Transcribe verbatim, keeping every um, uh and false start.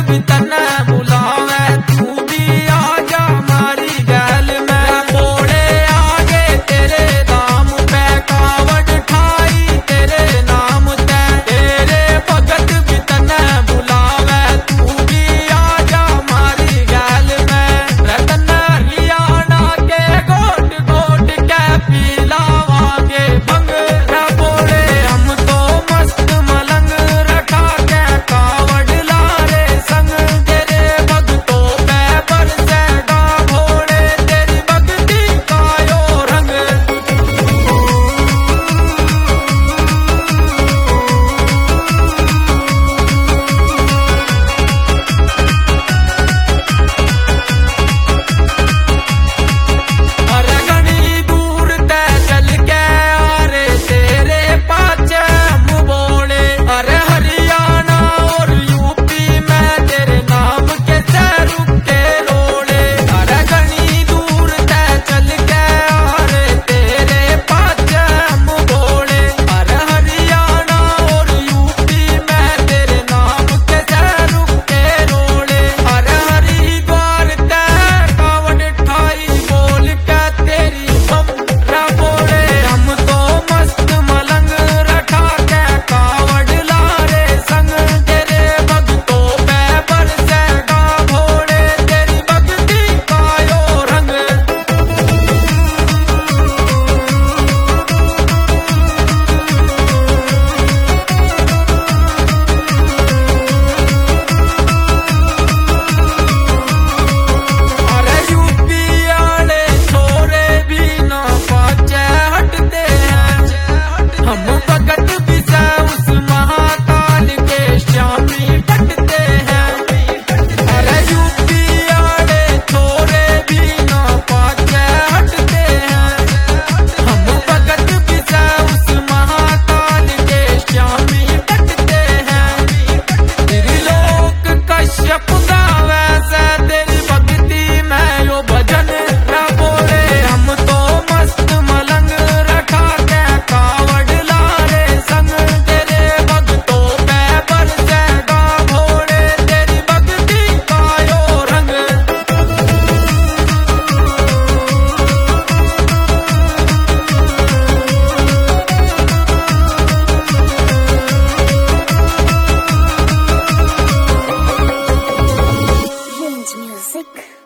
भी तना बुलावे तू भी आजा मारी गैल में बोले आगे तेरे दाम पे कावड़ ठाई तेरे नाम ते तेरे भगत भी तना बुलावे तू भी आजा मारी गैल में रतन हरियाणा के गोट गोट के पिलावांगे भंग रे बोले हम तो मस्त मलंग रखा के कावड़ लारे संग तेरे भगतों पे बरसेगा भोले तेरी भक्ति का यो रंग। अरे घनी दूर ते चल के आरे तेरे पाछे हम बोले अरे हरियाणा और यूपी में तेरे नाम के से रुके रोले अरे घनी दूर ते चल के आरे तेरे पाछे हम बोले अरे हरियाणा और यूपी में तेरे नाम के से रुके रोले अरे हरिद्वार ते कावड़ ठाई बोल के तेरी हमरा बोले हम तो मस्त मलंग रखा के कावड़ लारे संग तेरे भगतों पे बरसेगा भोले तेरी भक्ति का यो रंग। अरे यूपी आले छोरे भी ना पाछे हटते हैं हम भगत भी से उस महाकाल के श्यामी डटते हैं अरे यूपी आले छोरे भी ना पाछे हटते हैं हम भगत भी से उस महाकाल के श्यामी डटते हैं त्रिलोक कश्यप गावे से तेरी भक्ति में यो भजन रे बोले हम तो मस्त मलंग रखा के कावड़ लारे संग तेरे भगतों पे बरसेगा भोले तेरी भक्ति का यो रंग। Range Music.